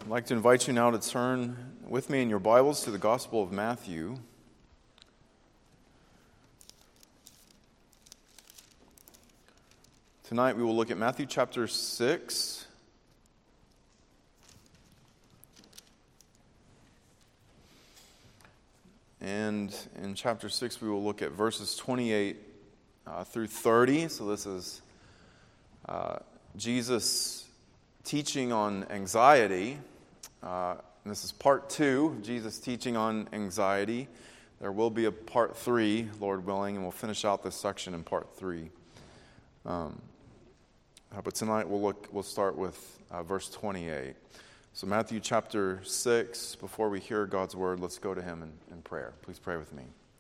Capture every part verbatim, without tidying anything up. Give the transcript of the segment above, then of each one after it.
I'd like to invite you now to turn with me in your Bibles to the Gospel of Matthew. Tonight we will look at Matthew chapter six. And in chapter six we will look at verses twenty-eight uh, through thirty. So this is uh, Jesus teaching on anxiety. Uh, and this is part two of Jesus teaching on anxiety. There will be a part three, Lord willing, and we'll finish out this section in part three. Um, but tonight we'll look. We'll start with uh, verse twenty-eight. So Matthew chapter six. Before we hear God's word, let's go to Him in, in prayer. Please pray with me.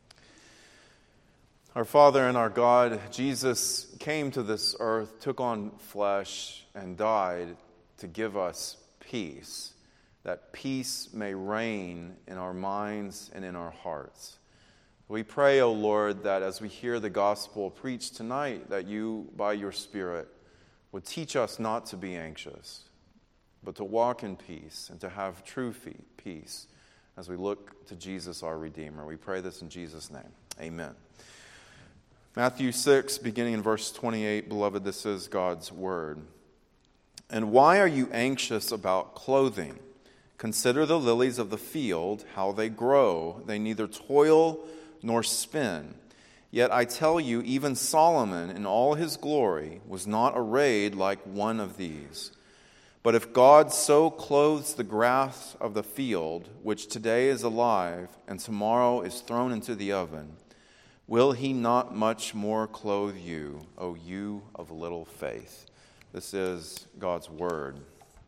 Our Father and our God, Jesus came to this earth, took on flesh, and died to give us peace, that peace may reign in our minds and in our hearts. We pray, O Lord, that as we hear the gospel preached tonight, that you, by your Spirit, would teach us not to be anxious, but to walk in peace and to have true peace as we look to Jesus, our Redeemer. We pray this in Jesus' name. Amen. Matthew six, beginning in verse twenty-eight, beloved, this is God's word. And why are you anxious about clothing? Consider the lilies of the field, how they grow. They neither toil nor spin. Yet I tell you, even Solomon in all his glory was not arrayed like one of these. But if God so clothes the grass of the field, which today is alive and tomorrow is thrown into the oven, will he not much more clothe you, O you of little faith? This is God's word.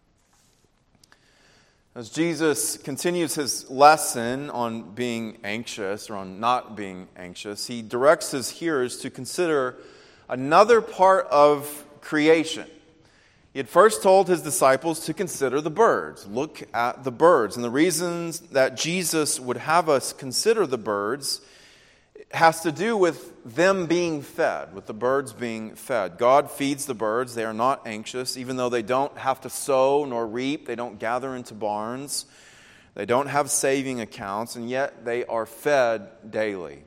As Jesus continues his lesson on being anxious or on not being anxious, he directs his hearers to consider another part of creation. He had first told his disciples to consider the birds. Look at the birds. And the reasons that Jesus would have us consider the birds has to do with them being fed, with the birds being fed. God feeds the birds. They are not anxious, even though they don't have to sow nor reap. They don't gather into barns. They don't have saving accounts, and yet they are fed daily.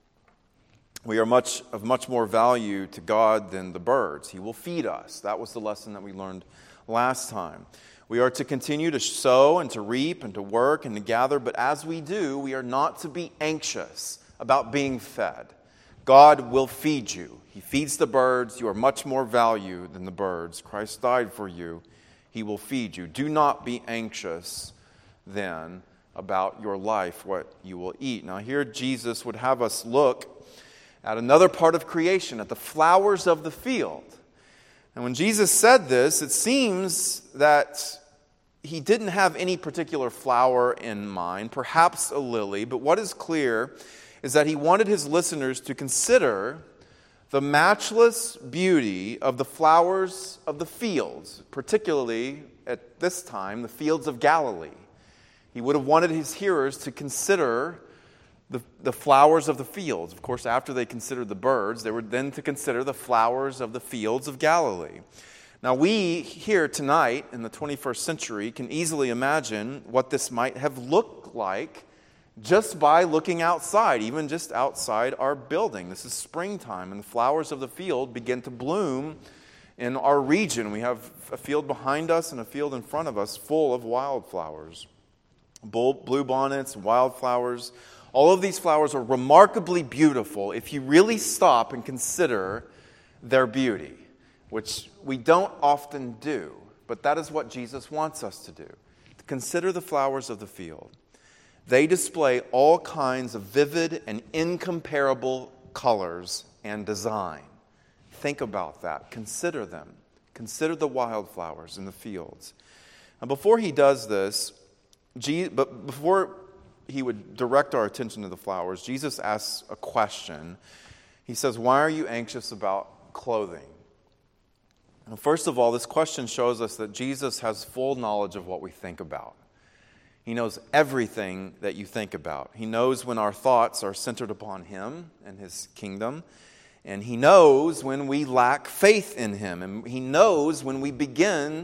We are much of much more value to God than the birds. He will feed us. That was the lesson that we learned last time. We are to continue to sow and to reap and to work and to gather, but as we do, we are not to be anxious about being fed. God will feed you. He feeds the birds. You are much more value than the birds. Christ died for you. He will feed you. Do not be anxious then about your life, what you will eat. Now here Jesus would have us look at another part of creation, at the flowers of the field. And when Jesus said this, it seems that he didn't have any particular flower in mind, perhaps a lily, but what is clear is that he wanted his listeners to consider the matchless beauty of the flowers of the fields, particularly at this time, the fields of Galilee. He would have wanted his hearers to consider the, the flowers of the fields. Of course, after they considered the birds, they were then to consider the flowers of the fields of Galilee. Now, we here tonight in the twenty-first century can easily imagine what this might have looked like just by looking outside, even just outside our building. This is springtime, and the flowers of the field begin to bloom in our region. We have a field behind us and a field in front of us full of wildflowers. Bluebonnets, wildflowers. All of these flowers are remarkably beautiful if you really stop and consider their beauty, which we don't often do, but that is what Jesus wants us to do, to consider the flowers of the field. They display all kinds of vivid and incomparable colors and design. Think about that. Consider them. Consider the wildflowers in the fields. And before he does this, but before he would direct our attention to the flowers, Jesus asks a question. He says, "Why are you anxious about clothing?" Well, first of all, this question shows us that Jesus has full knowledge of what we think about. He knows everything that you think about. He knows when our thoughts are centered upon Him and His kingdom. And He knows when we lack faith in Him. And He knows when we begin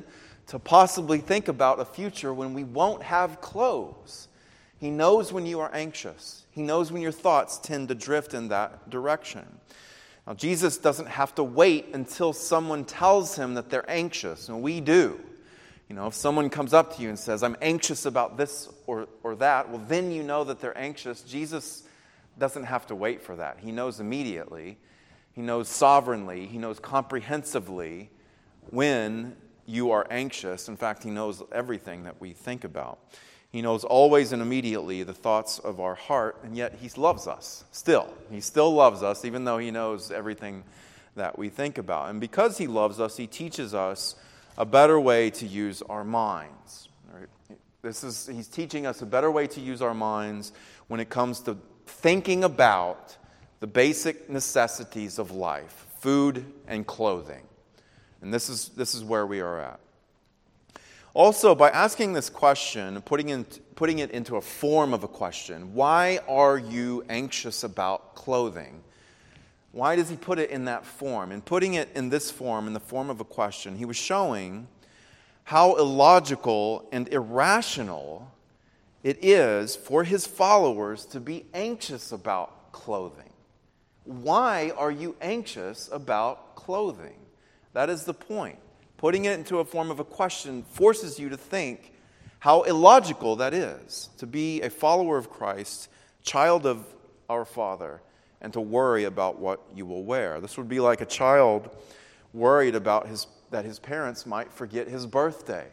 to possibly think about a future when we won't have clothes. He knows when you are anxious. He knows when your thoughts tend to drift in that direction. Now, Jesus doesn't have to wait until someone tells him that they're anxious, and we do. You know, if someone comes up to you and says, I'm anxious about this or, or that, well, then you know that they're anxious. Jesus doesn't have to wait for that. He knows immediately. He knows sovereignly. He knows comprehensively when you are anxious. In fact, he knows everything that we think about. He knows always and immediately the thoughts of our heart, and yet he loves us still. He still loves us, even though he knows everything that we think about. And because he loves us, he teaches us a better way to use our minds. This is, he's teaching us a better way to use our minds when it comes to thinking about the basic necessities of life, food and clothing. And this is, this is where we are at. Also, by asking this question, putting, in, putting it into a form of a question, why are you anxious about clothing? Why does he put it in that form? And putting it in this form, in the form of a question, he was showing how illogical and irrational it is for his followers to be anxious about clothing. Why are you anxious about clothing? That is the point. Putting it into a form of a question forces you to think how illogical that is, to be a follower of Christ, child of our Father, and to worry about what you will wear. This would be like a child worried about his, that his parents might forget his birthday.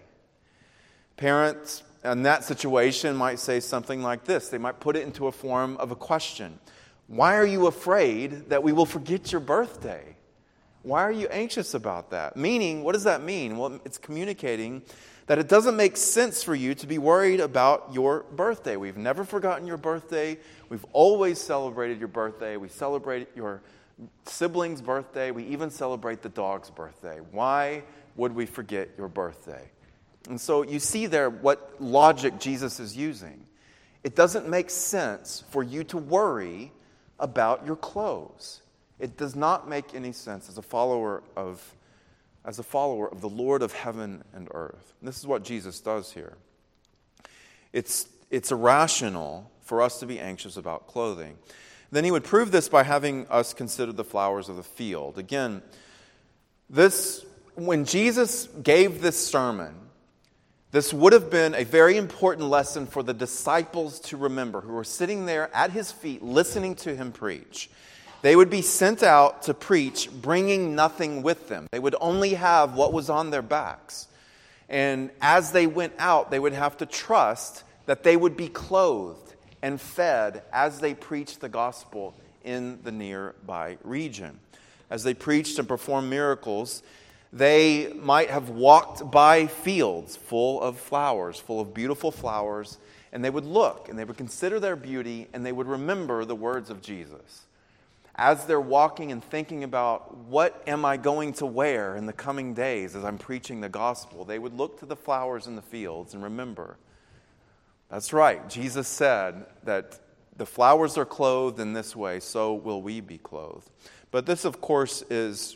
Parents in that situation might say something like this. They might put it into a form of a question. Why are you afraid that we will forget your birthday? Why are you anxious about that? Meaning, what does that mean? Well, it's communicating that it doesn't make sense for you to be worried about your birthday. We've never forgotten your birthday. We've always celebrated your birthday. We celebrate your sibling's birthday. We even celebrate the dog's birthday. Why would we forget your birthday? And so you see there what logic Jesus is using. It doesn't make sense for you to worry about your clothes. It does not make any sense as a follower of, as a follower of the Lord of heaven and earth. And this is what Jesus does here. It's, it's irrational for us to be anxious about clothing. Then he would prove this by having us consider the flowers of the field. Again, this when Jesus gave this sermon, this would have been a very important lesson for the disciples to remember who were sitting there at his feet listening to him preach. They would be sent out to preach, bringing nothing with them. They would only have what was on their backs. And as they went out, they would have to trust that they would be clothed and fed as they preached the gospel in the nearby region. As they preached and performed miracles, they might have walked by fields full of flowers, full of beautiful flowers, and they would look and they would consider their beauty and they would remember the words of Jesus. As they're walking and thinking about what am I going to wear in the coming days as I'm preaching the gospel, they would look to the flowers in the fields and remember, that's right, Jesus said that the flowers are clothed in this way, so will we be clothed. But this, of course, is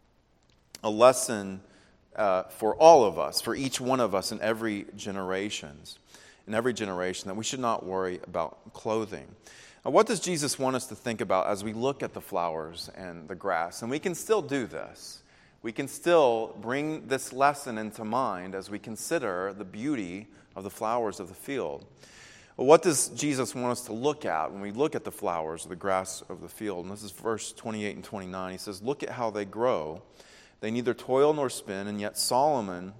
a lesson uh, for all of us, for each one of us in every generations, in every generation, that we should not worry about clothing. Now, what does Jesus want us to think about as we look at the flowers and the grass? And we can still do this. We can still bring this lesson into mind as we consider the beauty of the flowers of the field. Well, what does Jesus want us to look at when we look at the flowers or the grass of the field? And this is verse twenty-eight and twenty-nine. He says, "Look at how they grow. They neither toil nor spin, and yet Solomon,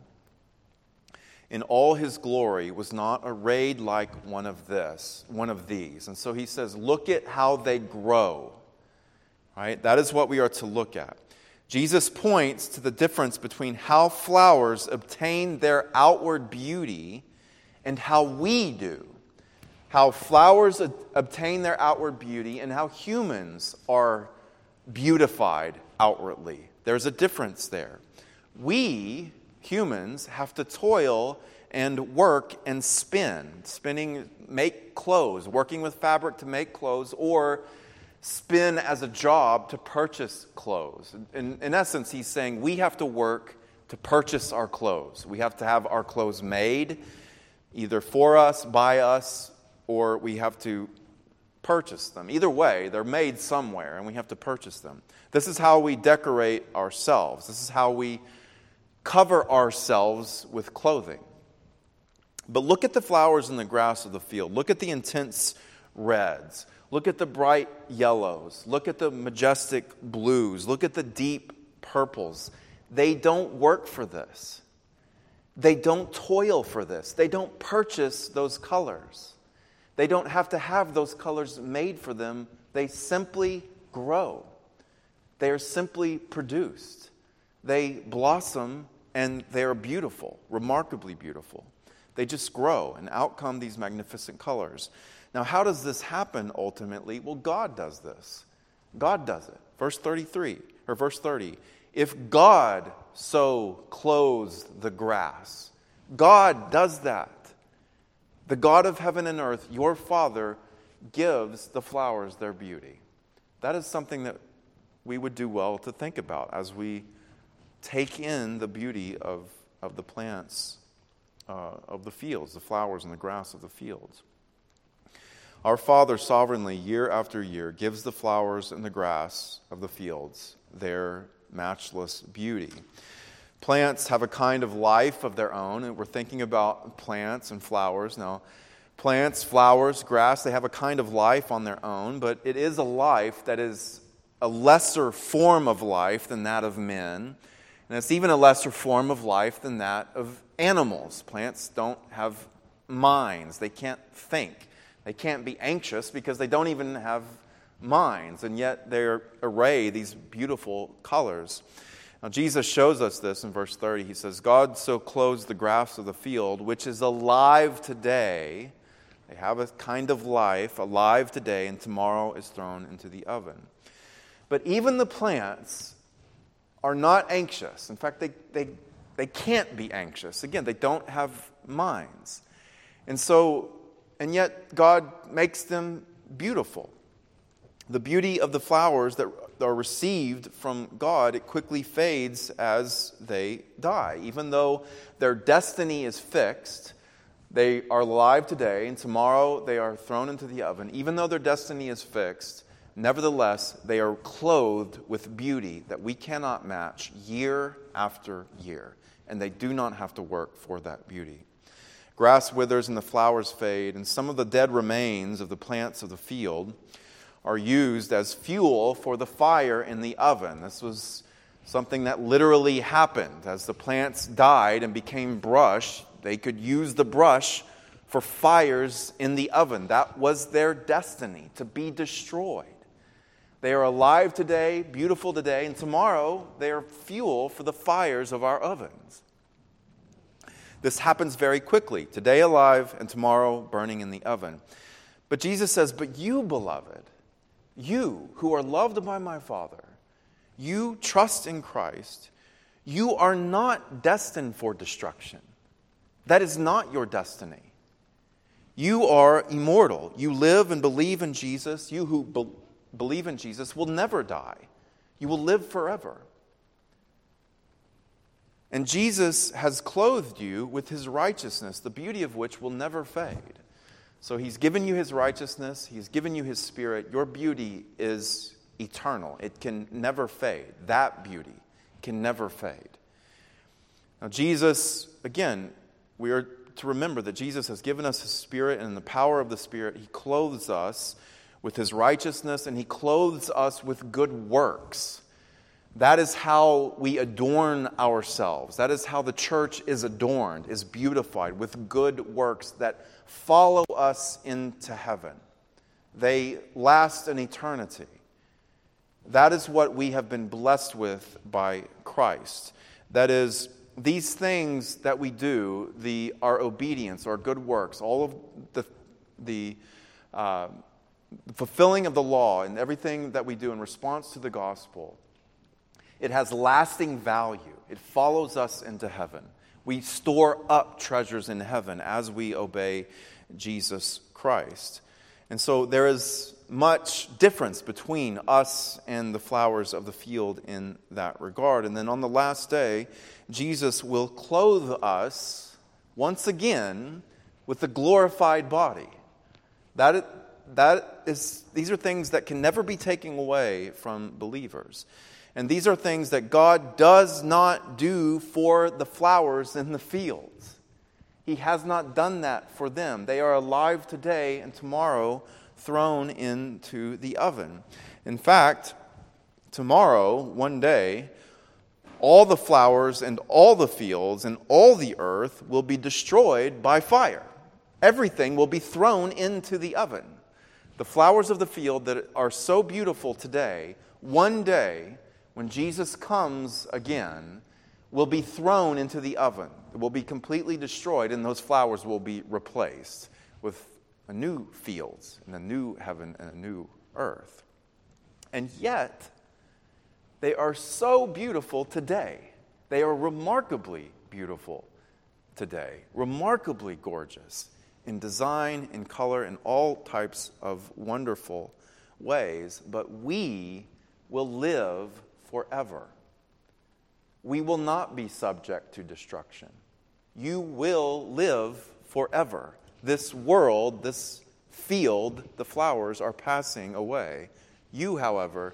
in all his glory, was not arrayed like one of this, one of these." And so he says, look at how they grow. Right? That is what we are to look at. Jesus points to the difference between how flowers obtain their outward beauty and how we do. How flowers obtain their outward beauty and how humans are beautified outwardly. There's a difference there. We, humans, have to toil and work and spin. Spinning, make clothes, working with fabric to make clothes, or spin as a job to purchase clothes. In, in essence, he's saying we have to work to purchase our clothes. We have to have our clothes made, either for us, by us, or we have to purchase them. Either way, they're made somewhere, and we have to purchase them. This is how we decorate ourselves. This is how we cover ourselves with clothing. But look at the flowers in the grass of the field. Look at the intense reds. Look at the bright yellows. Look at the majestic blues. Look at the deep purples. They don't work for this. They don't toil for this. They don't purchase those colors. They don't have to have those colors made for them. They simply grow. They are simply produced. They blossom and they are beautiful, remarkably beautiful. They just grow, and out come these magnificent colors. Now, how does this happen ultimately? Well, God does this. God does it. Verse thirty-three, or verse thirty. If God so clothes the grass, God does that. The God of heaven and earth, your Father, gives the flowers their beauty. That is something that we would do well to think about as we take in the beauty of, of the plants uh, of the fields, the flowers and the grass of the fields. Our Father sovereignly, year after year, gives the flowers and the grass of the fields their matchless beauty. Plants have a kind of life of their own, and we're thinking about plants and flowers. Now, plants, flowers, grass, they have a kind of life on their own, but it is a life that is a lesser form of life than that of men, and it's even a lesser form of life than that of animals. Plants don't have minds. They can't think. They can't be anxious because they don't even have minds, and yet they array these beautiful colors. Now, Jesus shows us this in verse thirty. He says, God so clothes the grass of the field, which is alive today. They have a kind of life, alive today, and tomorrow is thrown into the oven. But even the plants are not anxious. In fact, they, they, they can't be anxious. Again, they don't have minds. And so, and yet God makes them beautiful. The beauty of the flowers that are received from God, it quickly fades as they die. Even though their destiny is fixed, they are alive today, and tomorrow they are thrown into the oven. Even though their destiny is fixed, nevertheless, they are clothed with beauty that we cannot match year after year. And they do not have to work for that beauty. Grass withers and the flowers fade, and some of the dead remains of the plants of the field are used as fuel for the fire in the oven. This was something that literally happened. As the plants died and became brush, they could use the brush for fires in the oven. That was their destiny, to be destroyed. They are alive today, beautiful today, and tomorrow they are fuel for the fires of our ovens. This happens very quickly. Today alive and tomorrow burning in the oven. But Jesus says, but you, beloved, you who are loved by my Father, you trust in Christ, you are not destined for destruction. That is not your destiny. You are immortal. You live and believe in Jesus. You who be- believe in Jesus will never die. You will live forever. And Jesus has clothed you with his righteousness, the beauty of which will never fade. So he's given you his righteousness. He's given you his Spirit. Your beauty is eternal. It can never fade. That beauty can never fade. Now Jesus, again, we are to remember that Jesus has given us his Spirit, and in the power of the Spirit, he clothes us with his righteousness, and he clothes us with good works. That is how we adorn ourselves. That is how the church is adorned, is beautified with good works that follow us into heaven. They last an eternity. That is what we have been blessed with by Christ. That is, these things that we do, the our obedience, our good works, all of the the uh, fulfilling of the law and everything that we do in response to the gospel, it has lasting value. It follows us into heaven. We store up treasures in heaven as we obey Jesus Christ. And so there is much difference between us and the flowers of the field in that regard. And then on the last day, Jesus will clothe us once again with a glorified body. That, that is, these are things that can never be taken away from believers. And these are things that God does not do for the flowers in the fields. He has not done that for them. They are alive today and tomorrow thrown into the oven. In fact, tomorrow, one day, all the flowers and all the fields and all the earth will be destroyed by fire. Everything will be thrown into the oven. The flowers of the field that are so beautiful today, one day, when Jesus comes again, will be thrown into the oven. It will be completely destroyed, and those flowers will be replaced with a new fields and a new heaven and a new earth. And yet, they are so beautiful today. They are remarkably beautiful today. Remarkably gorgeous in design, in color, in all types of wonderful ways. But we will live forever. We will not be subject to destruction. You will live forever. This world, this field, the flowers are passing away. You, however,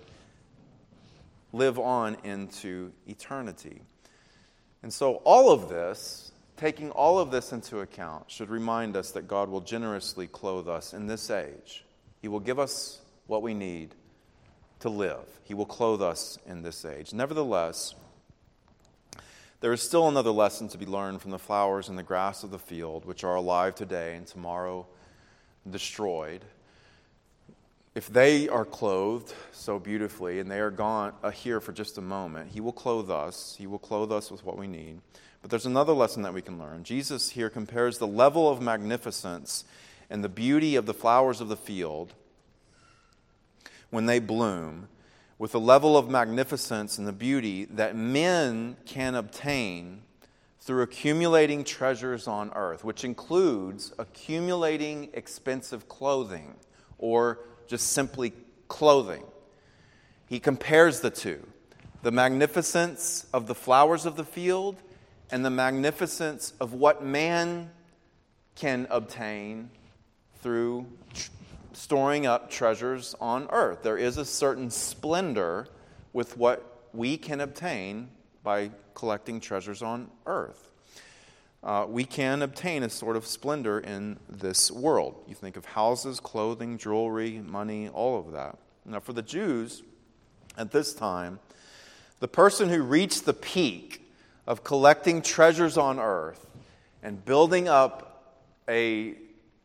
live on into eternity. And so all of this, taking all of this into account, should remind us that God will generously clothe us in this age. He will give us what we need to live. He will clothe us in this age. Nevertheless, there is still another lesson to be learned from the flowers and the grass of the field, which are alive today and tomorrow destroyed. If they are clothed so beautifully and they are gone uh, here for just a moment, He will clothe us. He will clothe us with what we need. But there's another lesson that we can learn. Jesus here compares the level of magnificence and the beauty of the flowers of the field when they bloom with the level of magnificence and the beauty that men can obtain through accumulating treasures on earth, which includes accumulating expensive clothing or just simply clothing. He compares the two, the magnificence of the flowers of the field and the magnificence of what man can obtain through tr- storing up treasures on earth. There is a certain splendor with what we can obtain by collecting treasures on earth. Uh, we can obtain a sort of splendor in this world. You think of houses, clothing, jewelry, money, all of that. Now, for the Jews at this time, the person who reached the peak of collecting treasures on earth and building up a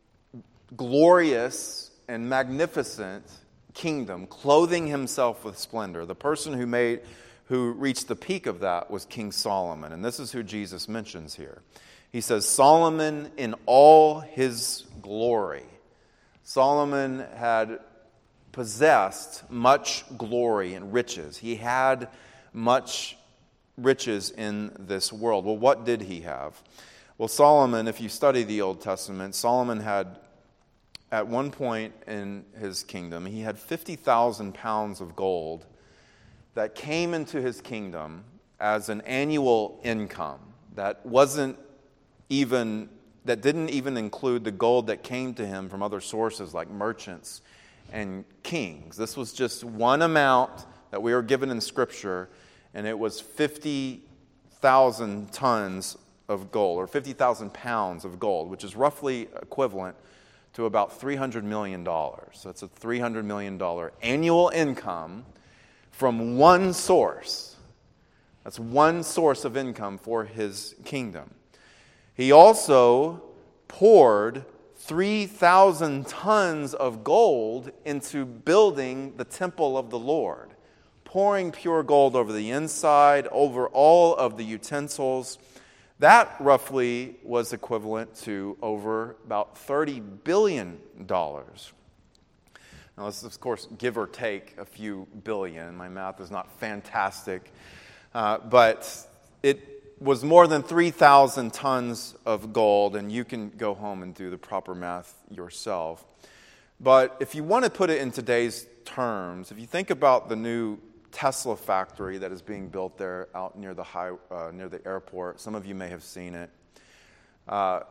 glorious and magnificent kingdom, clothing himself with splendor, the person who made, who reached the peak of that was King Solomon. And this is who Jesus mentions here. He says, Solomon in all his glory. Solomon had possessed much glory and riches. He had much riches in this world. Well, what did he have? Well, Solomon, if you study the Old Testament, Solomon had, at one point in his kingdom, he had fifty thousand pounds of gold that came into his kingdom as an annual income that wasn't even, that didn't even include the gold that came to him from other sources like merchants and kings. This was just one amount that we are given in Scripture, and it was fifty thousand tons of gold, or fifty thousand pounds of gold, which is roughly equivalent to about three hundred million dollars. So it's a three hundred million dollars annual income from one source. That's one source of income for his kingdom. He also poured three thousand tons of gold into building the temple of the Lord, pouring pure gold over the inside, over all of the utensils. That roughly was equivalent to over about thirty billion dollars. Now, this is, of course, give or take a few billion. My math is not fantastic. Uh, but it was more than three thousand tons of gold, and you can go home and do the proper math yourself. But if you want to put it in today's terms, if you think about the new Tesla factory that is being built there out near the high, uh, near the airport, some of you may have seen it. Uh,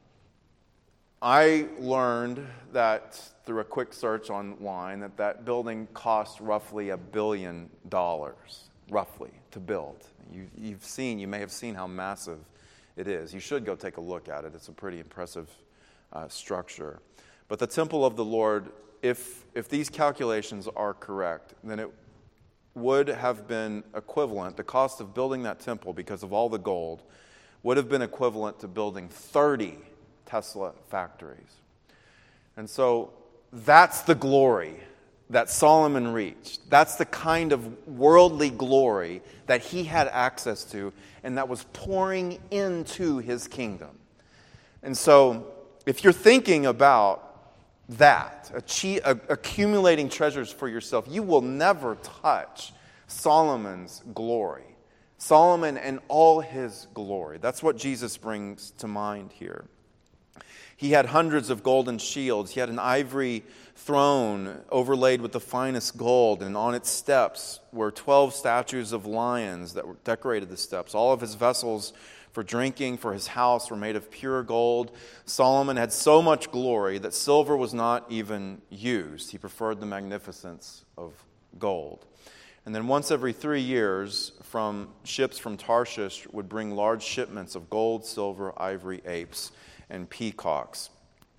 I learned that through a quick search online that that building cost roughly a billion dollars, roughly, to build. You, you've seen, you may have seen how massive it is. You should go take a look at it. It's a pretty impressive uh, structure. But the temple of the Lord, if if these calculations are correct, then it would have been equivalent, the cost of building that temple because of all the gold, would have been equivalent to building thirty Tesla factories. And so that's the glory that Solomon reached. That's the kind of worldly glory that he had access to and that was pouring into his kingdom. And so if you're thinking about that, achieve, uh, accumulating treasures for yourself, you will never touch Solomon's glory. Solomon and all his glory. That's what Jesus brings to mind here. He had hundreds of golden shields. He had an ivory throne overlaid with the finest gold, and on its steps were twelve statues of lions that decorated the steps. All of his vessels for drinking for his house were made of pure gold. Solomon had so much glory that silver was not even used. He preferred the magnificence of gold. And then once every three years, from ships from Tarshish would bring large shipments of gold, silver, ivory, apes, and peacocks.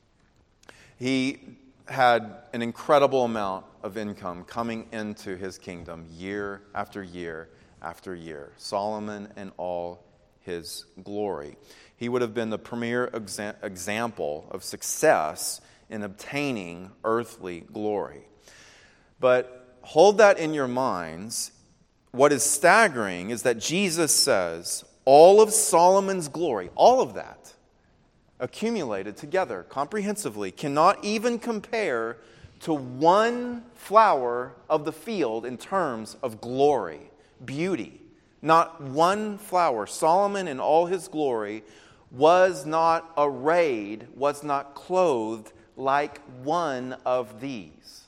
He had an incredible amount of income coming into his kingdom year after year after year. Solomon and all his glory. He would have been the premier exa- example of success in obtaining earthly glory. But hold that in your minds. What is staggering is that Jesus says all of Solomon's glory, all of that, accumulated together comprehensively, cannot even compare to one flower of the field in terms of glory, beauty. Not one flower. Solomon in all his glory was not arrayed, was not clothed like one of these.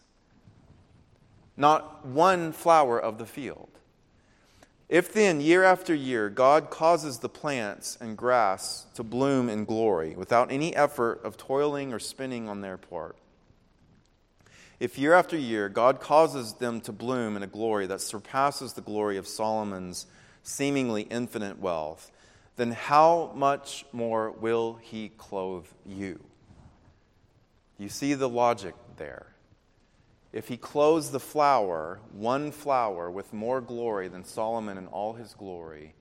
Not one flower of the field. If then, year after year, God causes the plants and grass to bloom in glory without any effort of toiling or spinning on their part, if year after year God causes them to bloom in a glory that surpasses the glory of Solomon's seemingly infinite wealth, then how much more will he clothe you? You see the logic there. If he clothes the flower, one flower, with more glory than Solomon in all his glory,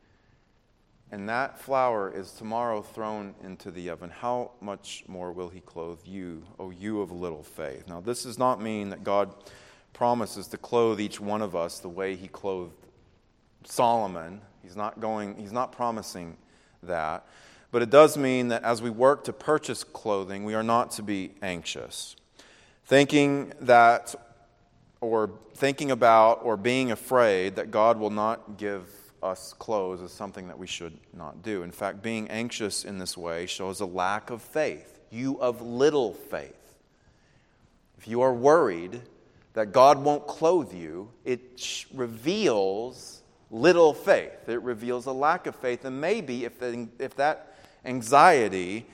and that flower is tomorrow thrown into the oven, how much more will he clothe you, O you of little faith? Now, this does not mean that God promises to clothe each one of us the way he clothed Solomon. He's not going, he's not promising that. But it does mean that as we work to purchase clothing, we are not to be anxious. Thinking that, or thinking about, or being afraid that God will not give us clothes is something that we should not do. In fact, being anxious in this way shows a lack of faith. You of little faith. If you are worried that God won't clothe you, it reveals little faith. It reveals a lack of faith. And maybe if, the, if that anxiety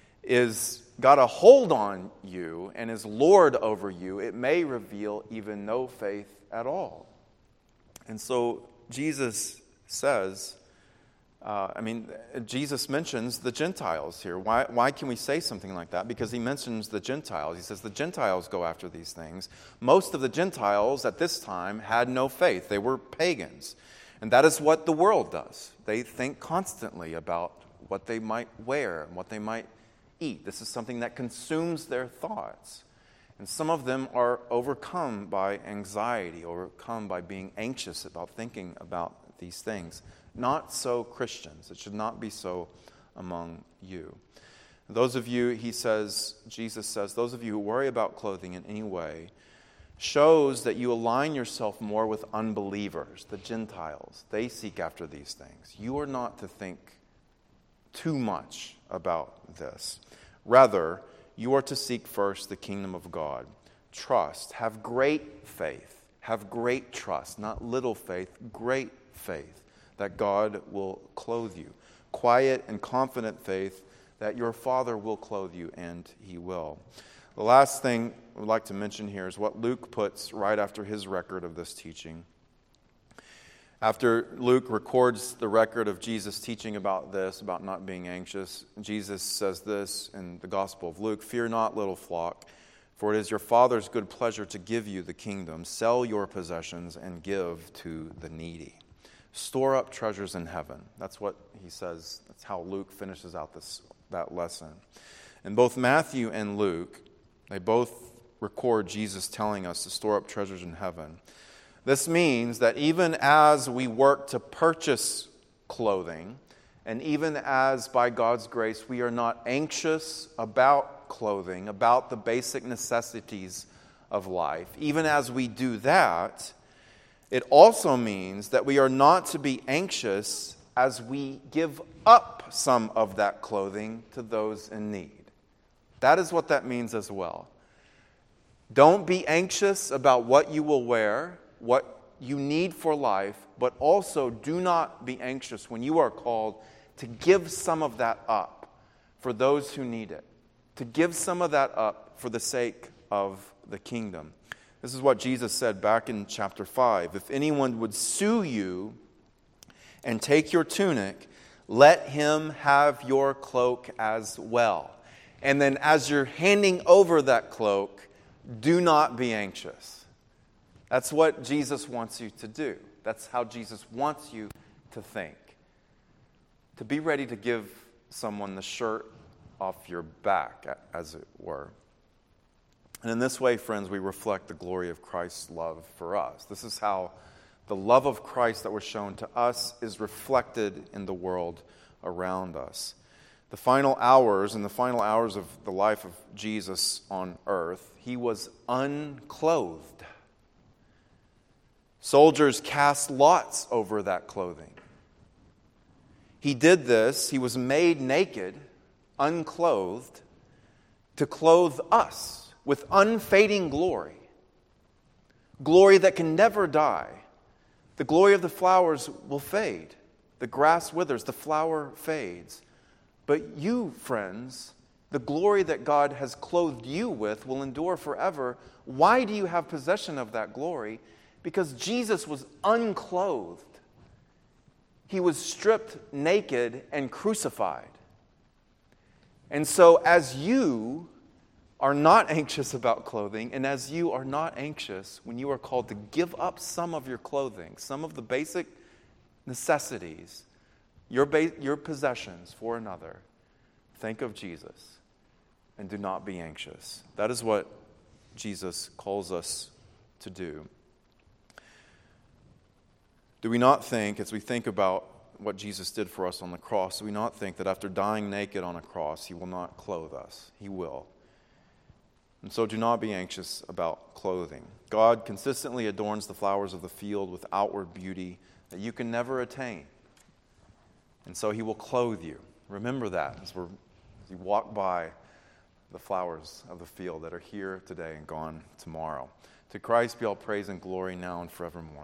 is got a hold on you and is lord over you, it may reveal even no faith at all. And so Jesus says, uh, I mean, Jesus mentions the Gentiles here. Why, why can we say something like that? Because he mentions the Gentiles. He says the Gentiles go after these things. Most of the Gentiles at this time had no faith. They were pagans. And that is what the world does. They think constantly about what they might wear and what they might eat. This is something that consumes their thoughts. And some of them are overcome by anxiety, overcome by being anxious about thinking about these things. Not so Christians. It should not be so among you. Those of you, he says, Jesus says, those of you who worry about clothing in any way, shows that you align yourself more with unbelievers, the Gentiles. They seek after these things. You are not to think too much about this. Rather, you are to seek first the kingdom of God. trust. Have great faith. Have great trust, not little faith, great faith that God will clothe you. Quiet and confident faith that your Father will clothe you, and He will. The last thing I would like to mention here is what Luke puts right after his record of this teaching. After Luke records the record of Jesus teaching about this, about not being anxious, Jesus says this in the Gospel of Luke, "Fear not, little flock, for it is your Father's good pleasure to give you the kingdom. Sell your possessions and give to the needy. Store up treasures in heaven." That's what he says. That's how Luke finishes out this that lesson. And both Matthew and Luke, they both record Jesus telling us to store up treasures in heaven. This means that even as we work to purchase clothing, and even as by God's grace we are not anxious about clothing, about the basic necessities of life, even as we do that, it also means that we are not to be anxious as we give up some of that clothing to those in need. That is what that means as well. Don't be anxious about what you will wear, what you need for life, but also do not be anxious when you are called to give some of that up for those who need it, to give some of that up for the sake of the kingdom. This is what Jesus said back in chapter five. "If anyone would sue you and take your tunic, let him have your cloak as well. And then as you're handing over that cloak, do not be anxious." That's what Jesus wants you to do. That's how Jesus wants you to think. To be ready to give someone the shirt off your back, as it were. And in this way, friends, we reflect the glory of Christ's love for us. This is how the love of Christ that was shown to us is reflected in the world around us. The final hours, in the final hours of the life of Jesus on earth, he was unclothed. Soldiers cast lots over that clothing. He did this, he was made naked, unclothed, to clothe us with unfading glory. Glory that can never die. The glory of the flowers will fade. The grass withers, the flower fades. But you, friends, the glory that God has clothed you with will endure forever. Why do you have possession of that glory? Because Jesus was unclothed. He was stripped naked and crucified. And so as you are not anxious about clothing, and as you are not anxious when you are called to give up some of your clothing, some of the basic necessities, your, ba- your possessions for another, think of Jesus and do not be anxious. That is what Jesus calls us to do. Do we not think, as we think about what Jesus did for us on the cross, do we not think that after dying naked on a cross, he will not clothe us? He will. And so do not be anxious about clothing. God consistently adorns the flowers of the field with outward beauty that you can never attain. And so he will clothe you. Remember that as, we're, as you walk by the flowers of the field that are here today and gone tomorrow. To Christ be all praise and glory now and forevermore.